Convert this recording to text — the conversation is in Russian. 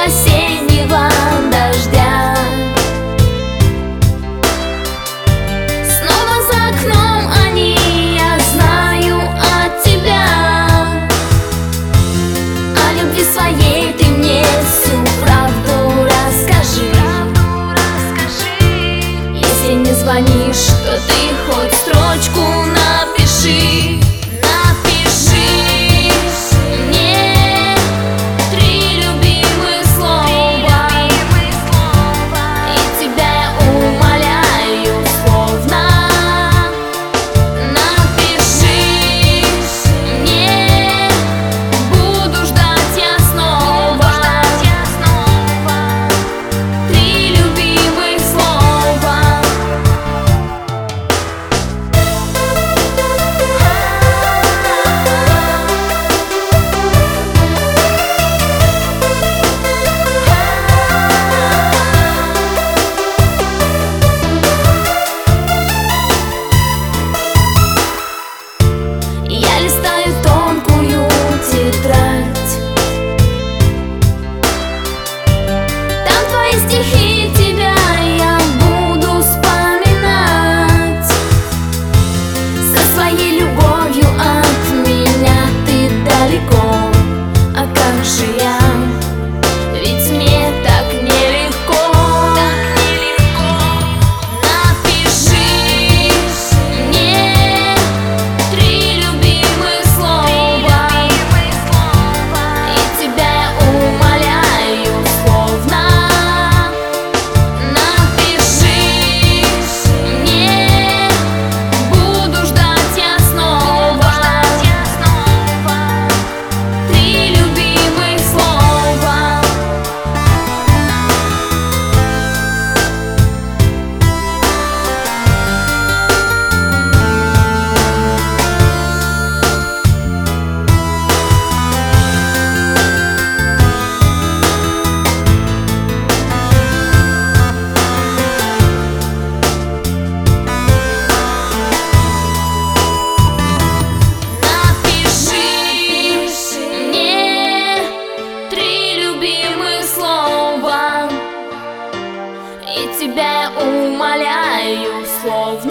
осеннего дождя. Снова за окном они, я знаю от тебя. О любви своей ты мне всю правду расскажи. Если не звонишь, то ты хоть строчку напиши. Стихи тебя я буду вспоминать. Со своей любовью от меня ты далеко. А как же я? Ведь мне так нелегко. Напиши мне 3 любимых слова, и тебя я умоляю словно. И тебя я умоляю словно.